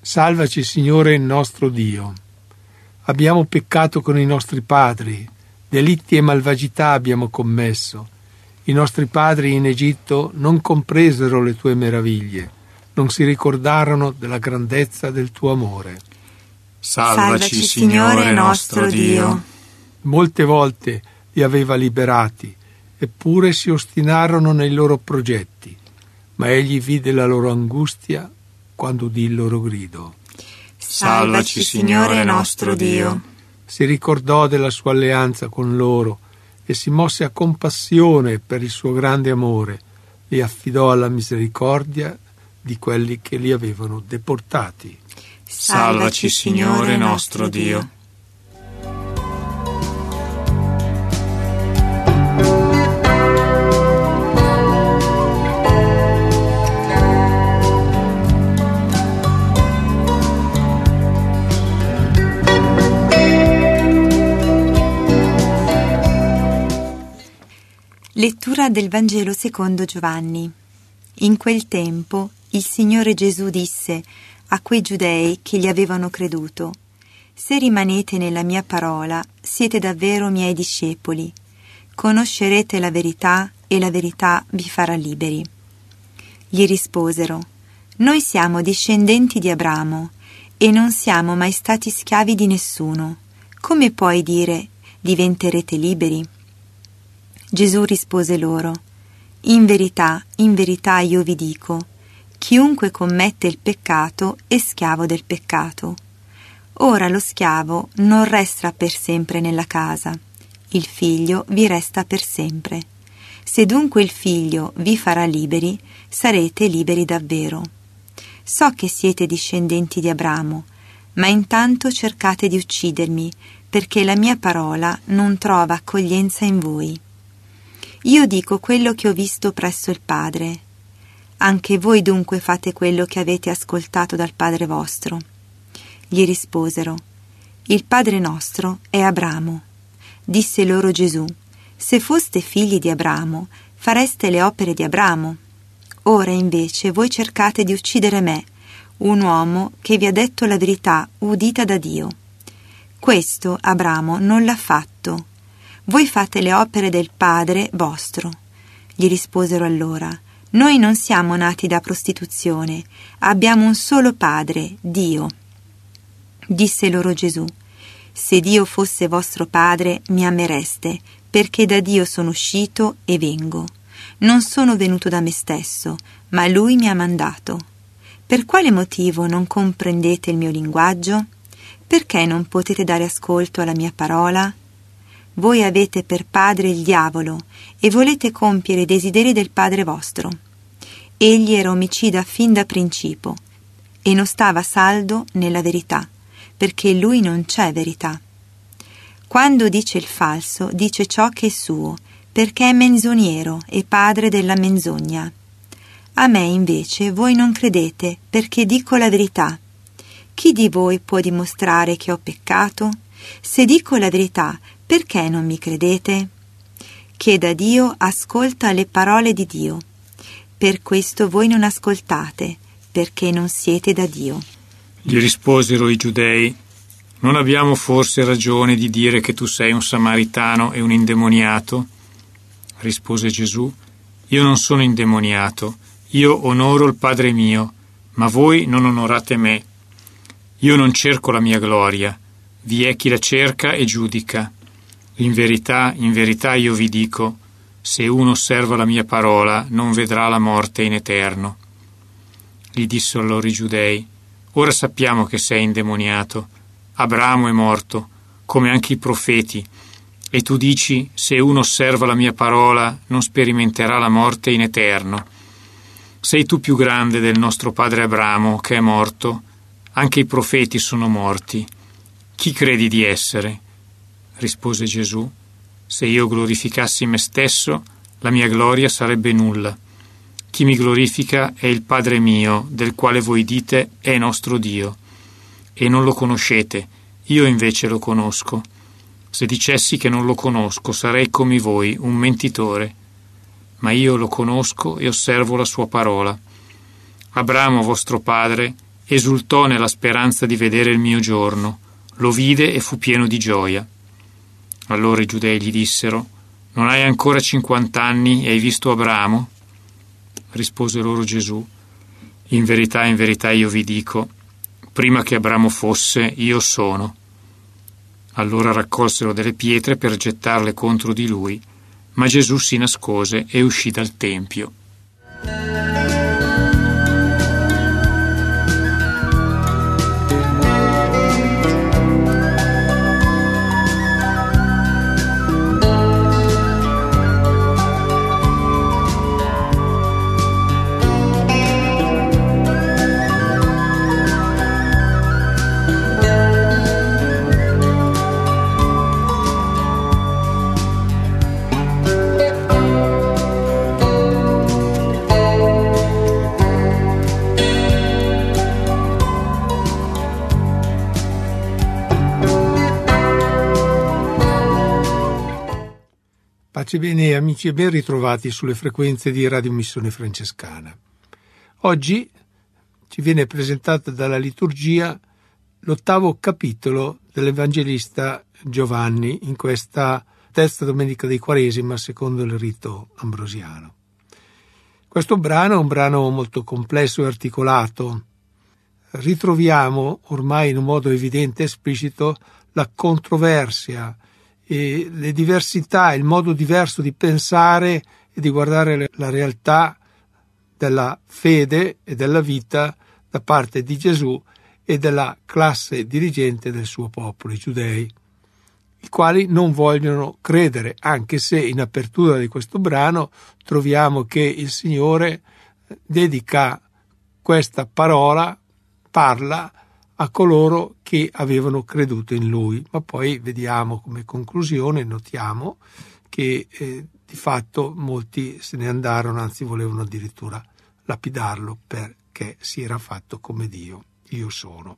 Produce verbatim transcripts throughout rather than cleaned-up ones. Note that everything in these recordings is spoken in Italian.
Salvaci, Signore, il nostro Dio. Abbiamo peccato con i nostri padri, delitti e malvagità abbiamo commesso. I nostri padri in Egitto non compresero le tue meraviglie, non si ricordarono della grandezza del tuo amore. Salvaci, Signore nostro Dio. Molte volte li aveva liberati, eppure si ostinarono nei loro progetti, ma egli vide la loro angustia quando udì il loro grido. Salvaci, Signore nostro Dio. Si ricordò della sua alleanza con loro e si mosse a compassione per il suo grande amore. Li affidò alla misericordia di quelli che li avevano deportati. Salvaci, Signore nostro Dio. Lettura del Vangelo secondo Giovanni. In quel tempo il Signore Gesù disse a quei giudei che gli avevano creduto: se rimanete nella mia parola, siete davvero miei discepoli. Conoscerete la verità e la verità vi farà liberi. Gli risposero: noi siamo discendenti di Abramo e non siamo mai stati schiavi di nessuno. Come puoi dire diventerete liberi? Gesù rispose loro: in verità, in verità io vi dico, chiunque commette il peccato è schiavo del peccato. Ora lo schiavo non resta per sempre nella casa, il figlio vi resta per sempre. Se dunque il figlio vi farà liberi, sarete liberi davvero. So che siete discendenti di Abramo, ma intanto cercate di uccidermi, perché la mia parola non trova accoglienza in voi. Io dico quello che ho visto presso il Padre. Anche voi dunque fate quello che avete ascoltato dal Padre vostro. Gli risposero: il Padre nostro è Abramo. Disse loro Gesù: se foste figli di Abramo, fareste le opere di Abramo. Ora invece voi cercate di uccidere me, un uomo che vi ha detto la verità udita da Dio. Questo Abramo non l'ha fatto. Voi fate le opere del Padre vostro. Gli risposero allora: noi non siamo nati da prostituzione, abbiamo un solo Padre, Dio. Disse loro Gesù: se Dio fosse vostro Padre, mi amereste, perché da Dio sono uscito e vengo. Non sono venuto da me stesso, ma Lui mi ha mandato. Per quale motivo non comprendete il mio linguaggio? Perché non potete dare ascolto alla mia parola? Voi avete per padre il diavolo e volete compiere i desideri del padre vostro. Egli era omicida fin da principio e non stava saldo nella verità, perché in lui non c'è verità. Quando dice il falso, dice ciò che è suo, perché è menzognero e padre della menzogna. A me invece voi non credete, perché dico la verità. Chi di voi può dimostrare che ho peccato? Se dico la verità, perché non mi credete? Chi è da Dio ascolta le parole di Dio. Per questo voi non ascoltate, perché non siete da Dio. Gli risposero i giudei: non abbiamo forse ragione di dire che tu sei un samaritano e un indemoniato? Rispose Gesù: io non sono indemoniato, io onoro il Padre mio, ma voi non onorate me. Io non cerco la mia gloria, vi è chi la cerca e giudica. In verità, in verità io vi dico, se uno osserva la mia parola non vedrà la morte in eterno. Gli dissero allora i giudei: ora sappiamo che sei indemoniato. Abramo è morto, come anche i profeti, e tu dici, se uno osserva la mia parola non sperimenterà la morte in eterno. Sei tu più grande del nostro padre Abramo, che è morto? Anche i profeti sono morti. Chi credi di essere? Rispose Gesù: se io glorificassi me stesso, la mia gloria sarebbe nulla. Chi mi glorifica è il Padre mio, del quale voi dite è nostro Dio. E non lo conoscete, io invece lo conosco. Se dicessi che non lo conosco, sarei come voi, un mentitore. Ma io lo conosco e osservo la sua parola. Abramo, vostro padre, esultò nella speranza di vedere il mio giorno, lo vide e fu pieno di gioia. Allora i giudei gli dissero: non hai ancora cinquant'anni e hai visto Abramo? Rispose loro Gesù: in verità, in verità io vi dico, prima che Abramo fosse, io sono. Allora raccolsero delle pietre per gettarle contro di lui, ma Gesù si nascose e uscì dal tempio. Pace bene amici e ben ritrovati sulle frequenze di Radio Missione Francescana. Oggi ci viene presentato dalla liturgia l'ottavo capitolo dell'Evangelista Giovanni in questa terza domenica di Quaresima secondo il rito ambrosiano. Questo brano è un brano molto complesso e articolato. Ritroviamo ormai in un modo evidente e esplicito la controversia e le diversità, il modo diverso di pensare e di guardare la realtà della fede e della vita da parte di Gesù e della classe dirigente del suo popolo, i giudei, i quali non vogliono credere, anche se in apertura di questo brano troviamo che il Signore dedica questa parola, parla a coloro che avevano creduto in Lui, ma poi vediamo come conclusione, notiamo che eh, di fatto molti se ne andarono, anzi volevano addirittura lapidarlo perché si era fatto come Dio, io sono.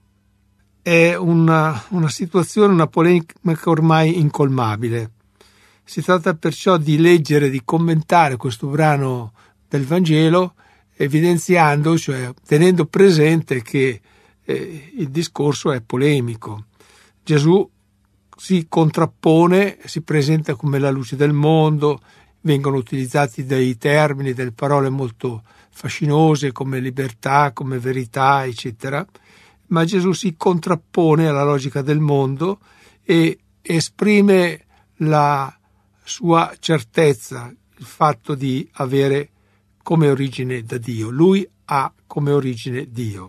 È una, una situazione, una polemica ormai incolmabile. Si tratta perciò di leggere, di commentare questo brano del Vangelo, evidenziando, cioè tenendo presente che Eh, il discorso è polemico. Gesù si contrappone, si presenta come la luce del mondo, vengono utilizzati dei termini, delle parole molto fascinose come libertà, come verità, eccetera, ma Gesù si contrappone alla logica del mondo e esprime la sua certezza, il fatto di avere come origine da Dio. Lui ha come origine Dio.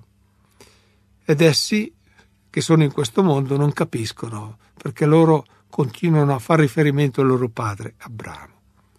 Ed essi che sono in questo mondo non capiscono, perché loro continuano a fare riferimento al loro padre Abramo.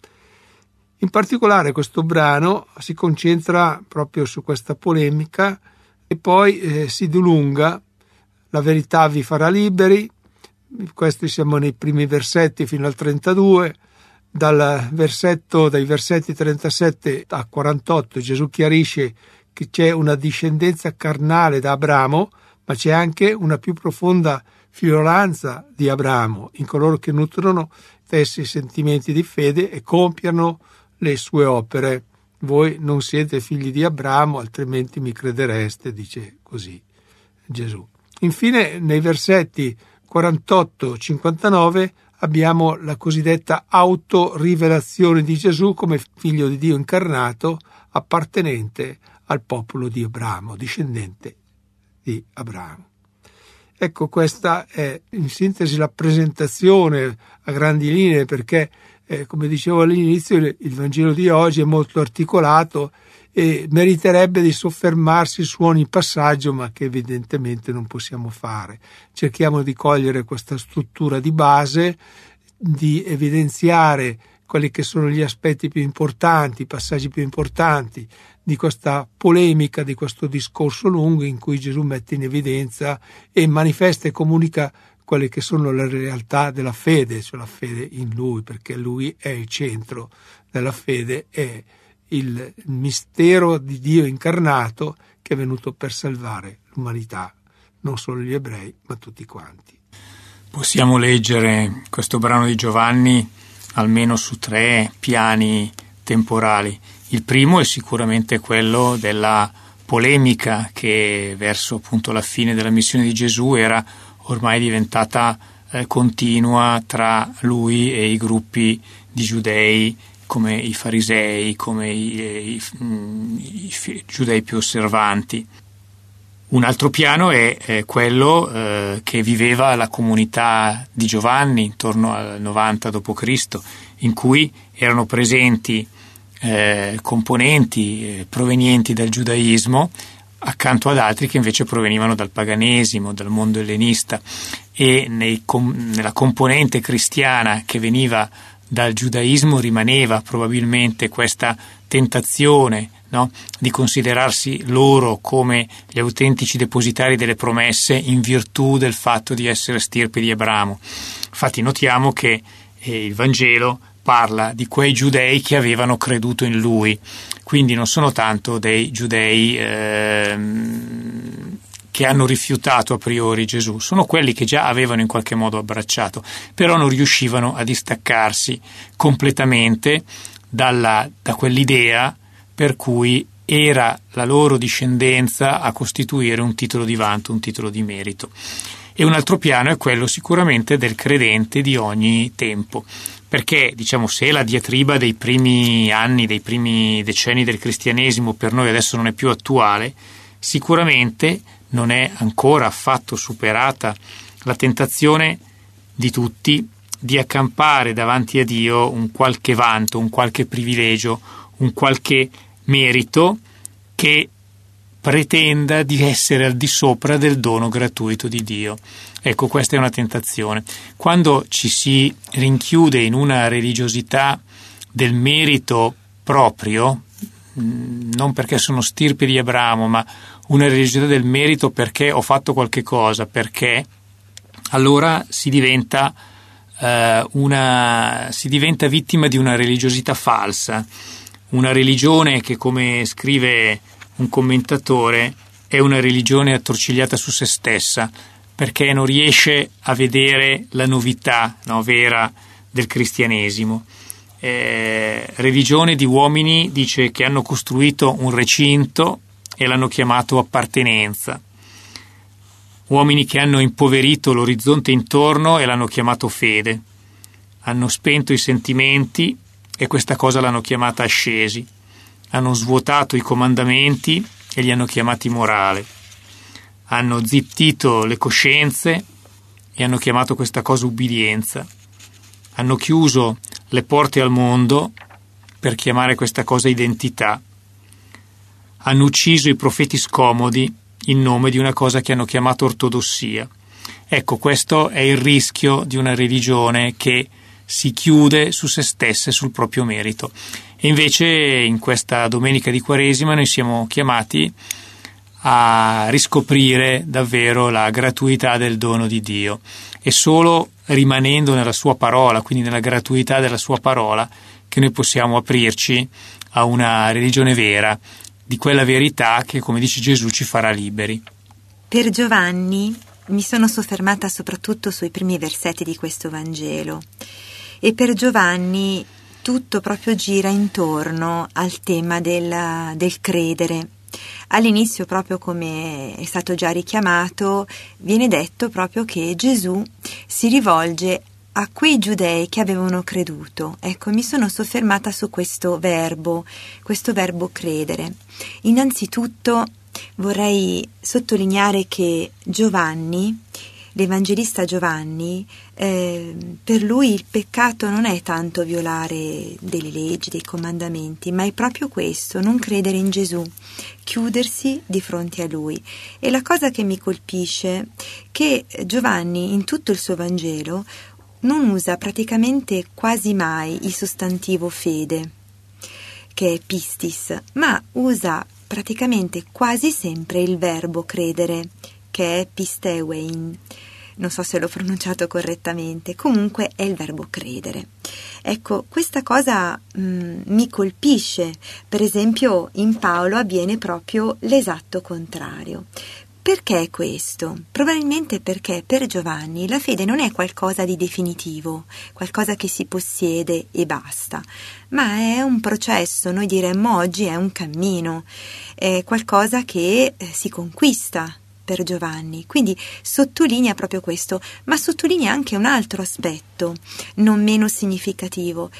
In particolare questo brano si concentra proprio su questa polemica e poi eh, si dilunga: la verità vi farà liberi. Questi siamo nei primi versetti fino al trentadue. Dal versetto, dai versetti trentasette a quarantotto Gesù chiarisce che c'è una discendenza carnale da Abramo, ma c'è anche una più profonda fioranza di Abramo in coloro che nutrono stessi sentimenti di fede e compiono le sue opere. Voi non siete figli di Abramo, altrimenti mi credereste, dice così Gesù. Infine, nei versetti quarantotto cinquantanove abbiamo la cosiddetta autorivelazione di Gesù come figlio di Dio incarnato, appartenente al popolo di Abramo, discendente di Abramo. Ecco, questa è in sintesi la presentazione a grandi linee, perché eh, come dicevo all'inizio il, il Vangelo di oggi è molto articolato e meriterebbe di soffermarsi su ogni passaggio, ma che evidentemente non possiamo fare. Cerchiamo di cogliere questa struttura di base, di evidenziare quelli che sono gli aspetti più importanti, i passaggi più importanti di questa polemica, di questo discorso lungo in cui Gesù mette in evidenza e manifesta e comunica quelle che sono le realtà della fede, cioè la fede in Lui, perché Lui è il centro della fede, è il mistero di Dio incarnato che è venuto per salvare l'umanità, non solo gli ebrei, ma tutti quanti. Possiamo leggere questo brano di Giovanni almeno su tre piani temporali. Il primo è sicuramente quello della polemica che verso appunto la fine della missione di Gesù era ormai diventata eh, continua tra lui e i gruppi di giudei come i farisei, come i, i, i, i giudei più osservanti. Un altro piano è, è quello eh, che viveva la comunità di Giovanni intorno al novanta dopo Cristo, in cui erano presenti eh, componenti eh, provenienti dal giudaismo accanto ad altri che invece provenivano dal paganesimo, dal mondo ellenista, e nei, com, nella componente cristiana che veniva dal giudaismo rimaneva probabilmente questa tentazione, no? Di considerarsi loro come gli autentici depositari delle promesse in virtù del fatto di essere stirpe di Abramo. Infatti notiamo che eh, il Vangelo parla di quei giudei che avevano creduto in lui, quindi non sono tanto dei giudei ehm, che hanno rifiutato a priori Gesù, sono quelli che già avevano in qualche modo abbracciato, però non riuscivano a distaccarsi completamente dalla, da quell'idea per cui era la loro discendenza a costituire un titolo di vanto, un titolo di merito. E un altro piano è quello sicuramente del credente di ogni tempo, perché diciamo se la diatriba dei primi anni, dei primi decenni del cristianesimo per noi adesso non è più attuale, sicuramente non è ancora affatto superata la tentazione di tutti di accampare davanti a Dio un qualche vanto, un qualche privilegio, un qualche merito che pretenda di essere al di sopra del dono gratuito di Dio. Ecco, questa è una tentazione. Quando ci si rinchiude in una religiosità del merito proprio, non perché sono stirpe di Abramo, ma una religiosità del merito perché ho fatto qualche cosa, perché allora si diventa eh, una si diventa vittima di una religiosità falsa, una religione che, come scrive un commentatore, è una religione attorcigliata su se stessa, perché non riesce a vedere la novità, no, vera del cristianesimo. Eh, religione di uomini, dice, che hanno costruito un recinto e l'hanno chiamato appartenenza, uomini che hanno impoverito l'orizzonte intorno e l'hanno chiamato fede, hanno spento i sentimenti e questa cosa l'hanno chiamata ascesi, hanno svuotato i comandamenti e li hanno chiamati morale, hanno zittito le coscienze e hanno chiamato questa cosa ubbidienza, hanno chiuso le porte al mondo per chiamare questa cosa identità, hanno ucciso i profeti scomodi in nome di una cosa che hanno chiamato ortodossia. Ecco, questo è il rischio di una religione che si chiude su se stessa e sul proprio merito. E invece in questa domenica di Quaresima noi siamo chiamati a riscoprire davvero la gratuità del dono di Dio, e solo rimanendo nella sua parola, quindi nella gratuità della sua parola, che noi possiamo aprirci a una religione vera, di quella verità che, come dice Gesù, ci farà liberi. Per Giovanni mi sono soffermata soprattutto sui primi versetti di questo Vangelo, e per Giovanni tutto proprio gira intorno al tema del, del credere. All'inizio, proprio come è stato già richiamato, viene detto proprio che Gesù si rivolge a quei giudei che avevano creduto. Ecco, mi sono soffermata su questo verbo, questo verbo credere. Innanzitutto vorrei sottolineare che Giovanni, l'Evangelista Giovanni, eh, per lui il peccato non è tanto violare delle leggi, dei comandamenti, ma è proprio questo, non credere in Gesù, chiudersi di fronte a lui. E la cosa che mi colpisce è che Giovanni in tutto il suo Vangelo non usa praticamente quasi mai il sostantivo fede, che è pistis, ma usa praticamente quasi sempre il verbo credere, che è pisteuein. Non so se l'ho pronunciato correttamente, comunque è il verbo credere. Ecco, questa cosa mh, mi colpisce. Per esempio in Paolo avviene proprio l'esatto contrario. perché questo? Probabilmente perché per Giovanni la fede non è qualcosa di definitivo, qualcosa che si possiede e basta, ma è un processo, noi diremmo oggi è un cammino, è qualcosa che si conquista per Giovanni, quindi sottolinea proprio questo, ma sottolinea anche un altro aspetto non meno significativo.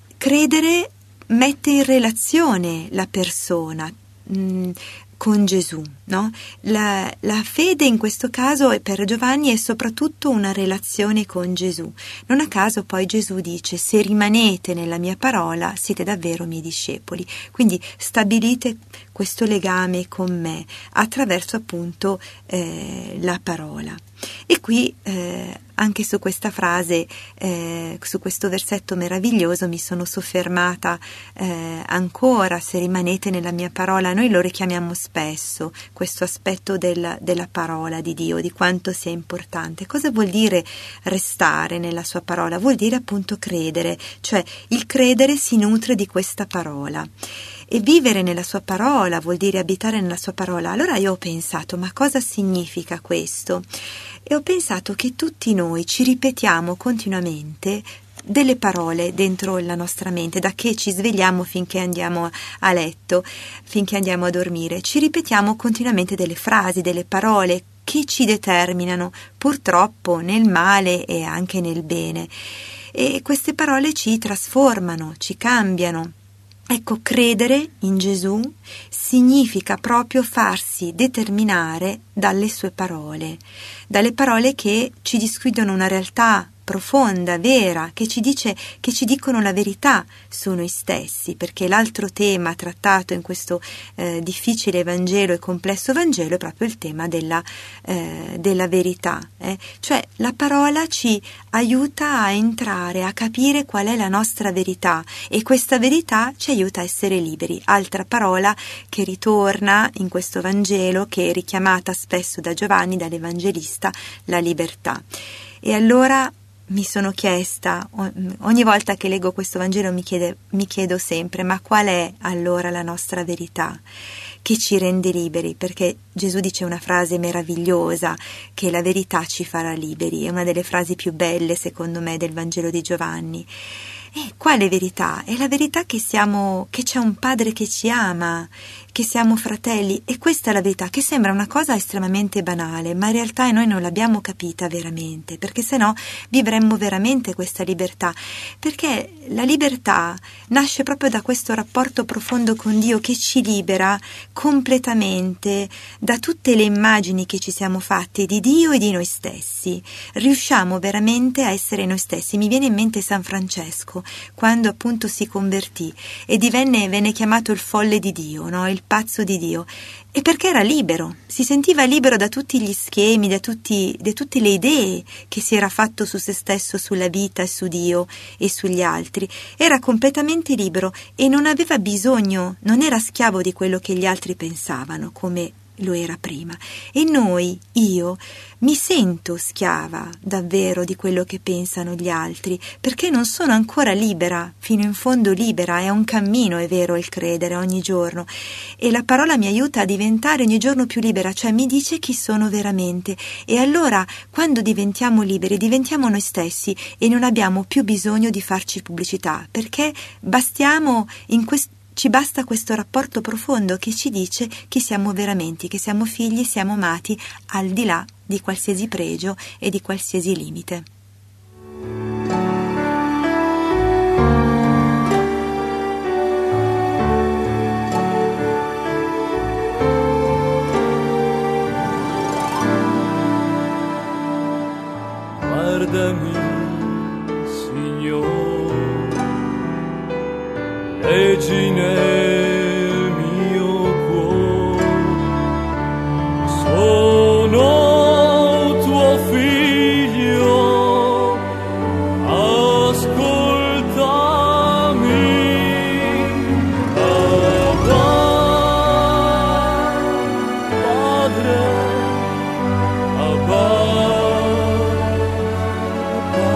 Credere mette in relazione la persona mh, con Gesù, no? La, la fede in questo caso per Giovanni è soprattutto una relazione con Gesù. Non a caso poi Gesù dice: se rimanete nella mia parola siete davvero miei discepoli. Quindi stabilite questo legame con me attraverso appunto eh, la parola. E qui eh, anche su questa frase, eh, su questo versetto meraviglioso mi sono soffermata eh, ancora: se rimanete nella mia parola. Noi lo richiamiamo spesso, questo aspetto del, della parola di Dio, di quanto sia importante. Cosa vuol dire restare nella sua parola? Vuol dire appunto credere, cioè il credere si nutre di questa parola. E vivere nella sua parola vuol dire abitare nella sua parola. Allora io ho pensato, ma cosa significa questo? E ho pensato che tutti noi ci ripetiamo continuamente delle parole dentro la nostra mente, da che ci svegliamo finché andiamo a letto, finché andiamo a dormire. Ci ripetiamo continuamente delle frasi, delle parole che ci determinano, purtroppo nel male e anche nel bene. E queste parole ci trasformano, ci cambiano. Ecco, credere in Gesù significa proprio farsi determinare dalle sue parole, dalle parole che ci descrivono una realtà profonda, vera, che ci dice, che ci dicono la verità su noi stessi, perché l'altro tema trattato in questo eh, difficile Vangelo e complesso Vangelo è proprio il tema della, eh, della verità, eh? Cioè la parola ci aiuta a entrare, a capire qual è la nostra verità, e questa verità ci aiuta a essere liberi. Altra parola che ritorna in questo Vangelo, che è richiamata spesso da Giovanni, dall'Evangelista, la libertà. E allora mi sono chiesta, ogni volta che leggo questo Vangelo mi, chiede, mi chiedo sempre: ma qual è allora la nostra verità che ci rende liberi? Perché Gesù dice una frase meravigliosa, che la verità ci farà liberi, è una delle frasi più belle secondo me del Vangelo di Giovanni. E quale verità? È la verità che siamo, che c'è un padre che ci ama, che siamo fratelli, e questa è la verità, che sembra una cosa estremamente banale, ma in realtà noi non l'abbiamo capita veramente, perché sennò vivremmo veramente questa libertà, perché la libertà nasce proprio da questo rapporto profondo con Dio che ci libera completamente da tutte le immagini che ci siamo fatte di Dio e di noi stessi. Riusciamo veramente a essere noi stessi. Mi viene in mente San Francesco, quando appunto si convertì e divenne, venne chiamato il folle di Dio, no? Il pazzo di Dio, e perché era libero, si sentiva libero da tutti gli schemi, da, tutti, da tutte le idee che si era fatto su se stesso, sulla vita, su Dio e sugli altri. Era completamente libero e non aveva bisogno, non era schiavo di quello che gli altri pensavano, come lo era prima. E noi, io, mi sento schiava davvero di quello che pensano gli altri, perché non sono ancora libera, fino in fondo libera. È un cammino, è vero, il credere ogni giorno, e la parola mi aiuta a diventare ogni giorno più libera, cioè mi dice chi sono veramente. E allora, quando diventiamo liberi, diventiamo noi stessi e non abbiamo più bisogno di farci pubblicità, perché bastiamo in questo Ci basta questo rapporto profondo che ci dice chi siamo veramente, che siamo figli, siamo amati al di là di qualsiasi pregio e di qualsiasi limite. Guardami, Signore, leggi nel mio cuore, sono tuo figlio, ascoltami, Abba, Padre, Abba, Padre.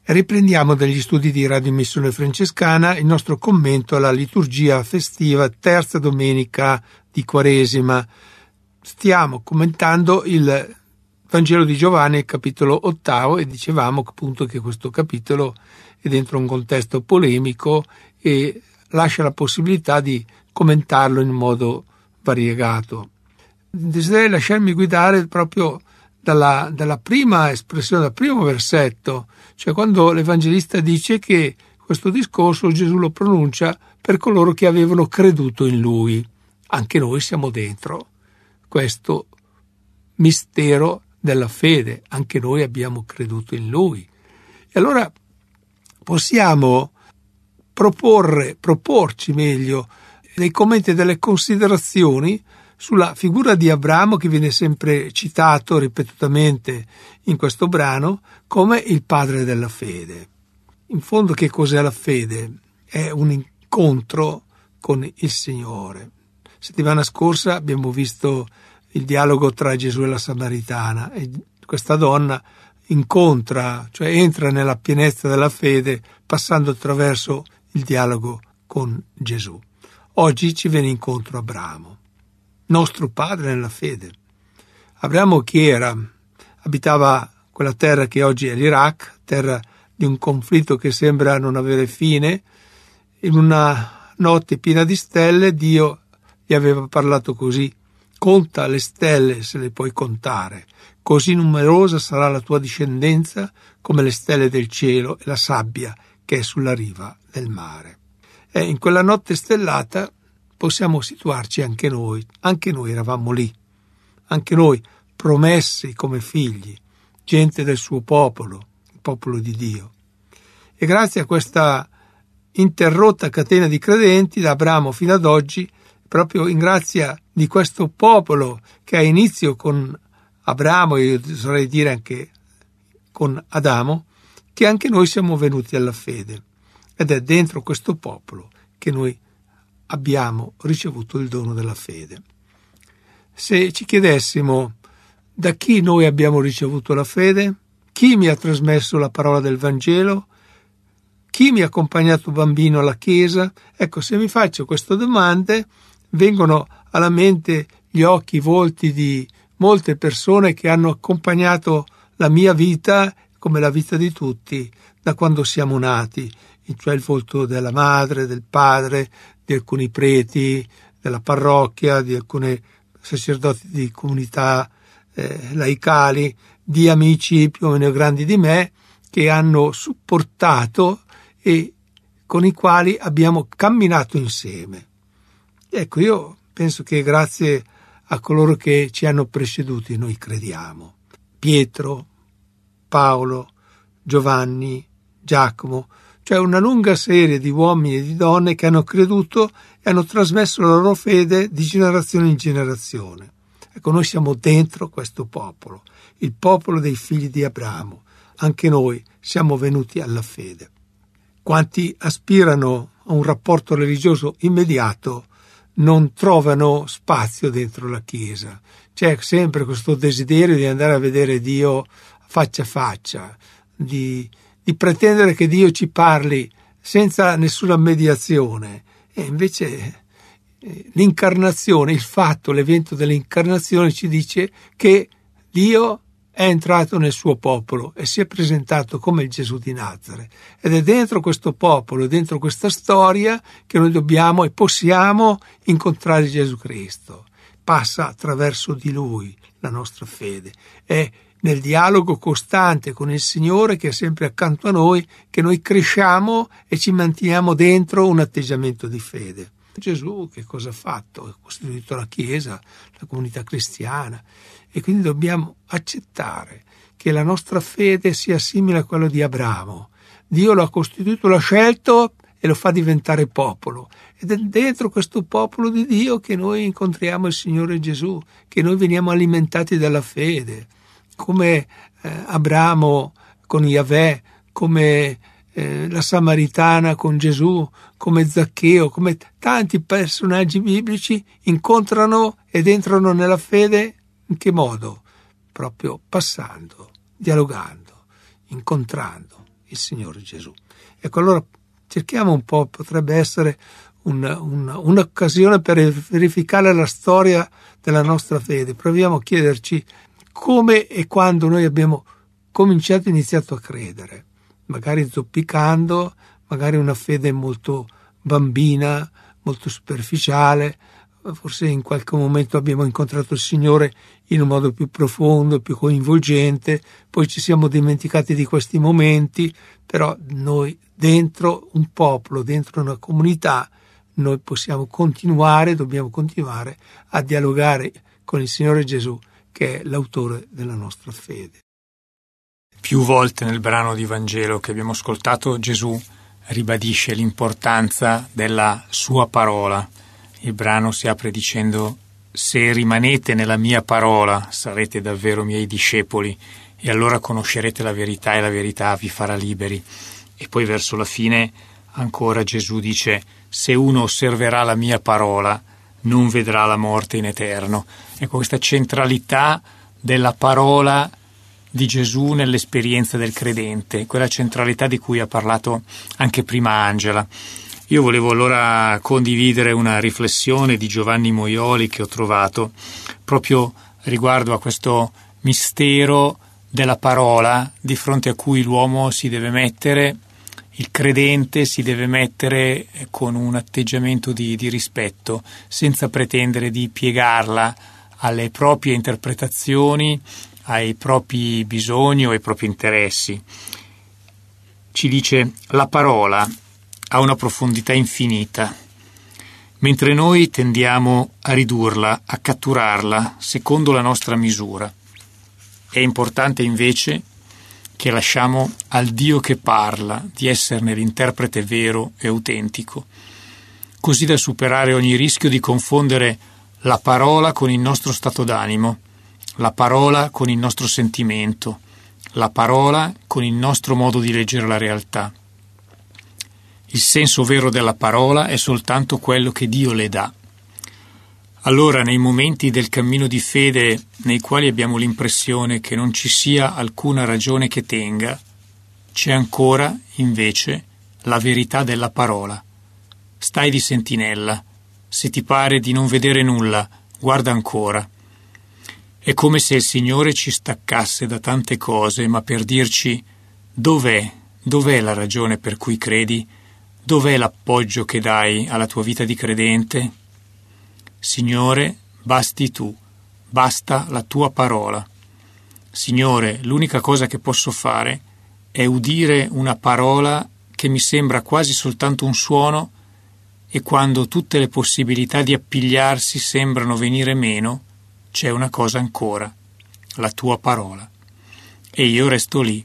Riprendiamo dagli studi di Radio Missione Francescana il nostro commento alla liturgia festiva terza domenica di Quaresima. Stiamo commentando il Vangelo di Giovanni, capitolo ottavo, e dicevamo appunto che questo capitolo è dentro un contesto polemico e lascia la possibilità di commentarlo in modo variegato. Desiderei lasciarmi guidare proprio dalla, dalla prima espressione, dal primo versetto, cioè quando l'Evangelista dice che questo discorso Gesù lo pronuncia per coloro che avevano creduto in Lui. Anche noi siamo dentro questo mistero della fede, anche noi abbiamo creduto in Lui. E allora possiamo proporre, proporci meglio, dei commenti e delle considerazioni sulla figura di Abramo, che viene sempre citato ripetutamente in questo brano come il padre della fede. In fondo che cos'è la fede? È un incontro con il Signore. Settimana scorsa abbiamo visto il dialogo tra Gesù e la Samaritana e questa donna incontra, cioè entra nella pienezza della fede passando attraverso il dialogo con Gesù. Oggi ci viene incontro Abramo, nostro padre nella fede. Abramo chi era? Abitava quella terra che oggi è l'Iraq, terra di un conflitto che sembra non avere fine. In una notte piena di stelle Dio gli aveva parlato così: conta le stelle se le puoi contare, così numerosa sarà la tua discendenza come le stelle del cielo e la sabbia che è sulla riva del mare. E in quella notte stellata possiamo situarci anche noi, anche noi eravamo lì, anche noi promessi come figli, gente del suo popolo, il popolo di Dio. E grazie a questa interrotta catena di credenti, da Abramo fino ad oggi, proprio in grazia di questo popolo che ha inizio con Abramo e io oserei dire anche con Adamo, che anche noi siamo venuti alla fede. Ed è dentro questo popolo che noi abbiamo ricevuto il dono della fede. Se ci chiedessimo da chi noi abbiamo ricevuto la fede, chi mi ha trasmesso la parola del Vangelo, chi mi ha accompagnato bambino alla chiesa, ecco, se mi faccio queste domande vengono alla mente gli occhi, i volti di molte persone che hanno accompagnato la mia vita, come la vita di tutti, da quando siamo nati, cioè il volto della madre, del padre, di alcuni preti, della parrocchia, di alcuni sacerdoti di comunità eh, laicali, di amici più o meno grandi di me, che hanno supportato e con i quali abbiamo camminato insieme. Ecco, io penso che grazie a coloro che ci hanno preceduti noi crediamo. Pietro, Paolo, Giovanni, Giacomo, cioè una lunga serie di uomini e di donne che hanno creduto e hanno trasmesso la loro fede di generazione in generazione. Ecco, noi siamo dentro questo popolo, il popolo dei figli di Abramo. Anche noi siamo venuti alla fede. Quanti aspirano a un rapporto religioso immediato non trovano spazio dentro la Chiesa. C'è sempre questo desiderio di andare a vedere Dio faccia a faccia, di, di pretendere che Dio ci parli senza nessuna mediazione. E invece eh, l'incarnazione, il fatto, l'evento dell'incarnazione ci dice che Dio è entrato nel suo popolo e si è presentato come il Gesù di Nazaret. Ed è dentro questo popolo, dentro questa storia, che noi dobbiamo e possiamo incontrare Gesù Cristo. Passa attraverso di Lui la nostra fede. È nel dialogo costante con il Signore, che è sempre accanto a noi, che noi cresciamo e ci manteniamo dentro un atteggiamento di fede. Gesù che cosa ha fatto? Ha costituito la Chiesa, la comunità cristiana, e quindi dobbiamo accettare che la nostra fede sia simile a quella di Abramo. Dio lo ha costituito, l'ha scelto e lo fa diventare popolo. Ed è dentro questo popolo di Dio che noi incontriamo il Signore Gesù, che noi veniamo alimentati dalla fede, come eh, Abramo con Yahweh, come eh, la Samaritana con Gesù, come Zaccheo, come tanti personaggi biblici incontrano ed entrano nella fede. In che modo? Proprio passando, dialogando, incontrando il Signore Gesù. Ecco, allora cerchiamo un po', potrebbe essere una, una, un'occasione per verificare la storia della nostra fede. Proviamo a chiederci come e quando noi abbiamo cominciato, iniziato a credere, magari zoppicando, magari una fede molto bambina, molto superficiale, forse in qualche momento abbiamo incontrato il Signore in un modo più profondo, più coinvolgente, poi ci siamo dimenticati di questi momenti, però noi dentro un popolo, dentro una comunità, noi possiamo continuare, dobbiamo continuare a dialogare con il Signore Gesù, che è l'autore della nostra fede. Più volte nel brano di Vangelo che abbiamo ascoltato, Gesù ribadisce l'importanza della sua parola. Il brano si apre dicendo: se rimanete nella mia parola sarete davvero miei discepoli e allora conoscerete la verità e la verità vi farà liberi. E poi verso la fine ancora Gesù dice: se uno osserverà la mia parola non vedrà la morte in eterno. Ecco, questa centralità della parola di Gesù nell'esperienza del credente, quella centralità di cui ha parlato anche prima Angela. Io volevo allora condividere una riflessione di Giovanni Moioli che ho trovato proprio riguardo a questo mistero della parola di fronte a cui l'uomo si deve mettere, il credente si deve mettere con un atteggiamento di, di rispetto, senza pretendere di piegarla alle proprie interpretazioni, ai propri bisogni o ai propri interessi. Ci dice: la parola ha una profondità infinita, mentre noi tendiamo a ridurla, a catturarla secondo la nostra misura. È importante invece che lasciamo al Dio che parla di esserne l'interprete vero e autentico, così da superare ogni rischio di confondere la parola con il nostro stato d'animo, la parola con il nostro sentimento, la parola con il nostro modo di leggere la realtà. Il senso vero della parola è soltanto quello che Dio le dà. Allora, nei momenti del cammino di fede nei quali abbiamo l'impressione che non ci sia alcuna ragione che tenga, c'è ancora, invece, la verità della parola. Stai di sentinella. Se ti pare di non vedere nulla, guarda ancora. È come se il Signore ci staccasse da tante cose, ma per dirci: dov'è, dov'è la ragione per cui credi? Dov'è l'appoggio che dai alla tua vita di credente? Signore, basti tu, basta la tua parola. Signore, l'unica cosa che posso fare è udire una parola che mi sembra quasi soltanto un suono, e quando tutte le possibilità di appigliarsi sembrano venire meno, c'è una cosa ancora, la tua parola. E io resto lì.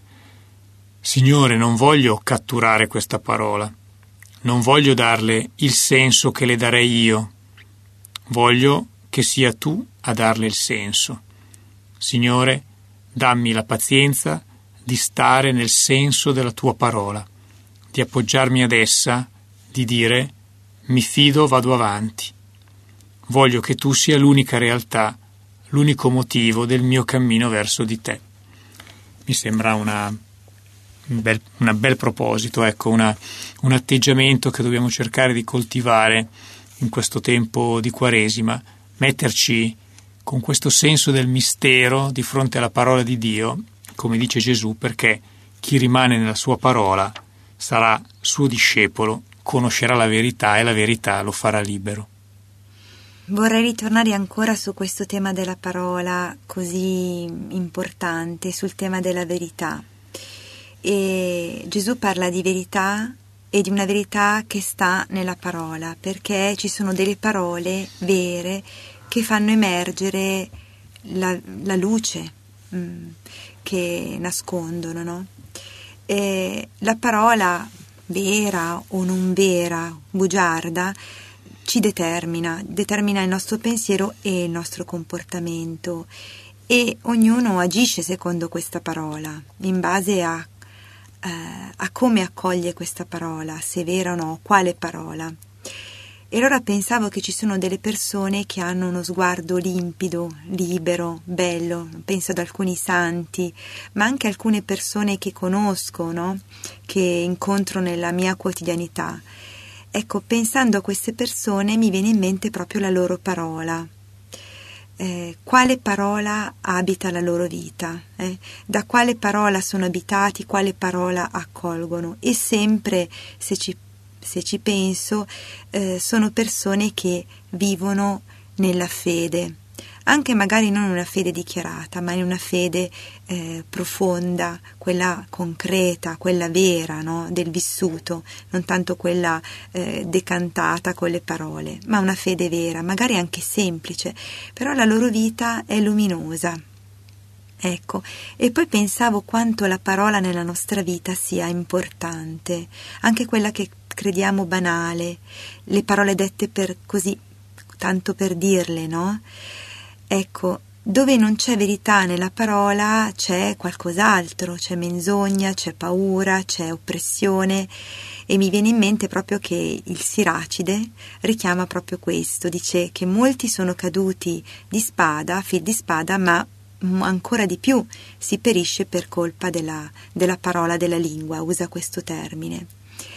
Signore, non voglio catturare questa parola, non voglio darle il senso che le darei io, voglio che sia tu a darle il senso. Signore, dammi la pazienza di stare nel senso della tua parola, di appoggiarmi ad essa, di dire: mi fido, vado avanti. Voglio che tu sia l'unica realtà, l'unico motivo del mio cammino verso di te. Mi sembra una, un bel, un bel proposito, ecco, una, un atteggiamento che dobbiamo cercare di coltivare in questo tempo di Quaresima, metterci con questo senso del mistero di fronte alla parola di Dio, come dice Gesù, perché chi rimane nella sua parola sarà suo discepolo, conoscerà la verità e la verità lo farà libero. Vorrei ritornare ancora su questo tema della parola così importante, sul tema della verità. E Gesù parla di verità e di una verità che sta nella parola, perché ci sono delle parole vere che fanno emergere la, la luce mh, che nascondono, no? E la parola vera o non vera, bugiarda, ci determina, determina il nostro pensiero e il nostro comportamento, e ognuno agisce secondo questa parola, in base a, eh, a come accoglie questa parola, se è vera o no, quale parola. E allora pensavo che ci sono delle persone che hanno uno sguardo limpido, libero, bello, penso ad alcuni santi, ma anche alcune persone che conosco, no? Che incontro nella mia quotidianità. Ecco, pensando a queste persone mi viene in mente proprio la loro parola. Eh, quale parola abita la loro vita? Eh? Da quale parola sono abitati, quale parola accolgono? E sempre, se ci Se ci penso, eh, sono persone che vivono nella fede, anche magari non una fede dichiarata, ma in una fede eh, profonda, quella concreta, quella vera, no? Del vissuto, non tanto quella eh, decantata con le parole, ma una fede vera, magari anche semplice, però la loro vita è luminosa. Ecco, e poi pensavo quanto la parola nella nostra vita sia importante, anche quella che crediamo banale, le parole dette per così, tanto per dirle, no? Ecco, dove non c'è verità nella parola c'è qualcos'altro, c'è menzogna, c'è paura, c'è oppressione, e mi viene in mente proprio che il Siracide richiama proprio questo, dice che molti sono caduti di spada, fil di spada, ma ancora di più si perisce per colpa della, della parola, della lingua, usa questo termine.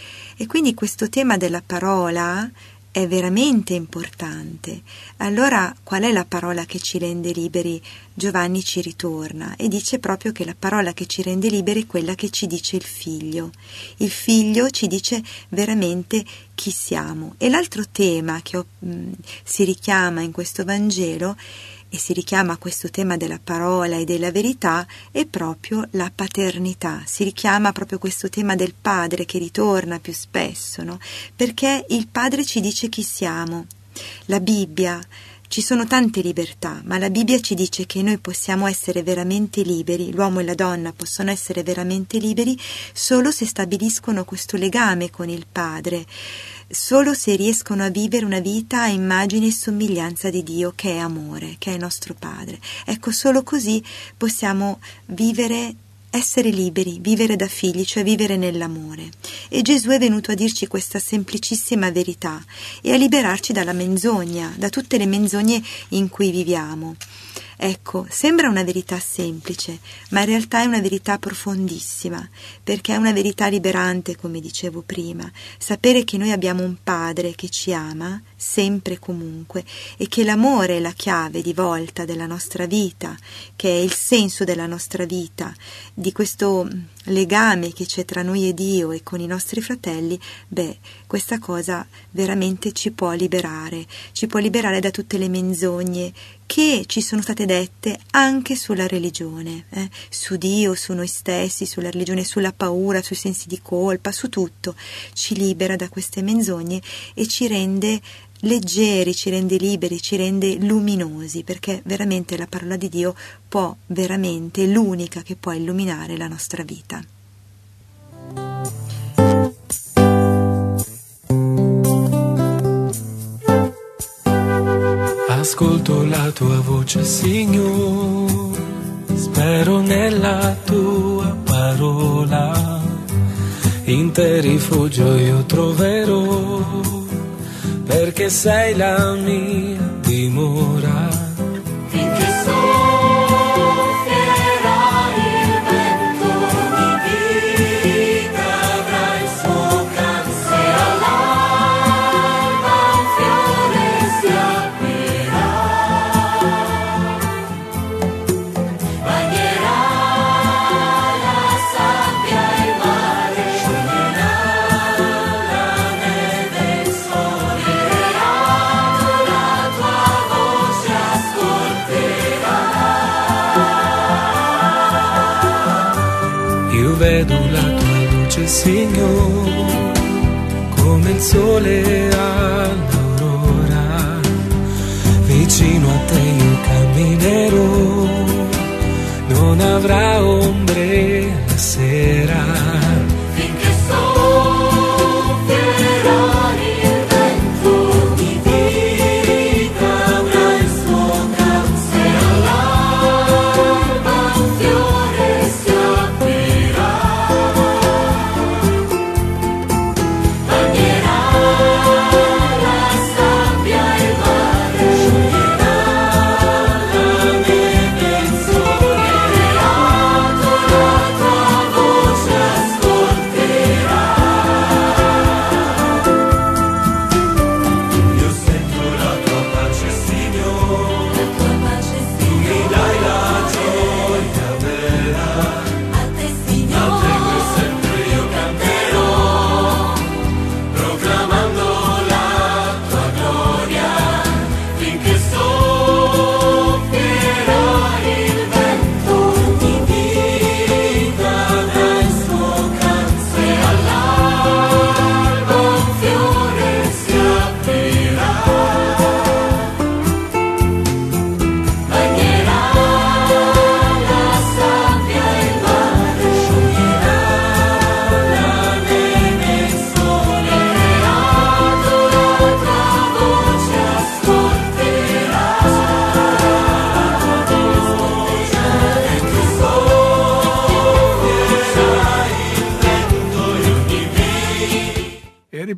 E quindi questo tema della parola è veramente importante. Allora, qual è la parola che ci rende liberi? Giovanni ci ritorna e dice proprio che la parola che ci rende liberi è quella che ci dice il Figlio. Il Figlio ci dice veramente chi siamo. E l'altro tema che ho, mh, si richiama in questo Vangelo e si richiama a questo tema della parola e della verità è proprio la paternità, si richiama proprio questo tema del padre che ritorna più spesso, no? Perché il padre ci dice chi siamo. La Bibbia, ci sono tante libertà, ma la Bibbia ci dice che noi possiamo essere veramente liberi, l'uomo e la donna possono essere veramente liberi solo se stabiliscono questo legame con il padre, solo se riescono a vivere una vita a immagine e somiglianza di Dio, che è amore, che è il nostro Padre. Ecco, solo così possiamo vivere, essere liberi, vivere da figli, cioè vivere nell'amore. E Gesù è venuto a dirci questa semplicissima verità e a liberarci dalla menzogna, da tutte le menzogne in cui viviamo. Ecco, sembra una verità semplice, ma in realtà è una verità profondissima, perché è una verità liberante, come dicevo prima, sapere che noi abbiamo un Padre che ci ama, sempre e comunque, e che l'amore è la chiave di volta della nostra vita, che è il senso della nostra vita, di questo legame che c'è tra noi e Dio e con i nostri fratelli. Beh, questa cosa veramente ci può liberare, ci può liberare da tutte le menzogne che ci sono state dette anche sulla religione, eh? Su Dio, su noi stessi, sulla religione, sulla paura, sui sensi di colpa, su tutto. Ci libera da queste menzogne e ci rende leggeri, ci rende liberi, ci rende luminosi, perché veramente la parola di Dio può veramente, è l'unica che può illuminare la nostra vita. Ascolto la tua voce, Signore, spero nella tua parola, in te rifugio io troverò, perché sei la mia dimora. Finché soffierà il vento di vita, avrà il suo canto, e all'alba un fiore si aprirà, bagnerà la sabbia e il mare, scioglierà la neve e il sole, la tua voce ascolterà. Io vedo la tua luce, Signore, come il sole all'aurora, vicino a te io camminerò, non avrà ombre la sera. Finché soffierà il vento di vita, avrà il suo canto, e all'alba un fiore si aprirà, bagnerà la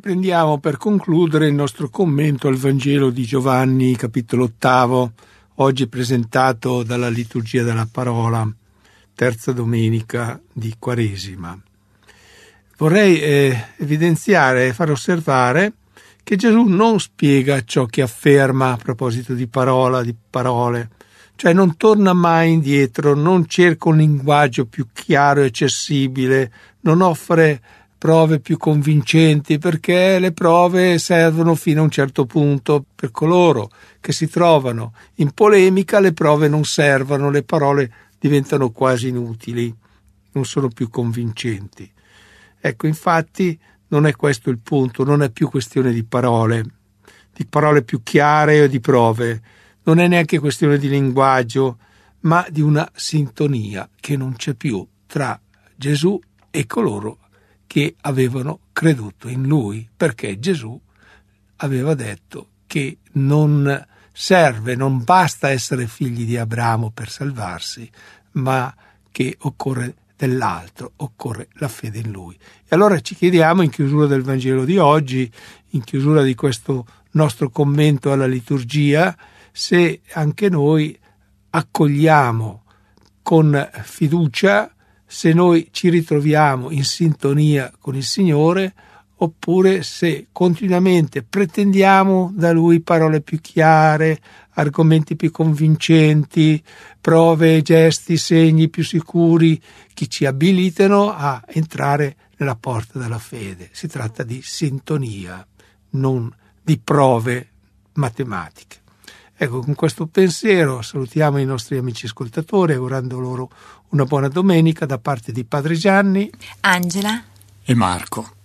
Prendiamo per concludere il nostro commento al Vangelo di Giovanni, capitolo ottavo, oggi presentato dalla liturgia della parola, terza domenica di Quaresima. Vorrei eh, evidenziare e far osservare che Gesù non spiega ciò che afferma a proposito di parola, di parole, cioè non torna mai indietro, non cerca un linguaggio più chiaro e accessibile, non offre prove più convincenti, perché le prove servono fino a un certo punto. Per coloro che si trovano in polemica le prove non servono, le parole diventano quasi inutili, non sono più convincenti. Ecco, infatti non è questo il punto, non è più questione di parole, di parole più chiare o di prove, non è neanche questione di linguaggio, ma di una sintonia che non c'è più tra Gesù e coloro che avevano creduto in Lui, perché Gesù aveva detto che non serve, non basta essere figli di Abramo per salvarsi, ma che occorre dell'altro, occorre la fede in Lui. E allora ci chiediamo, in chiusura del Vangelo di oggi, in chiusura di questo nostro commento alla liturgia, se anche noi accogliamo con fiducia, se noi ci ritroviamo in sintonia con il Signore, oppure se continuamente pretendiamo da Lui parole più chiare, argomenti più convincenti, prove, gesti, segni più sicuri che ci abilitano a entrare nella porta della fede. Si tratta di sintonia, non di prove matematiche. Ecco, con questo pensiero salutiamo i nostri amici ascoltatori, augurando loro una buona domenica da parte di Padre Gianni, Angela e Marco.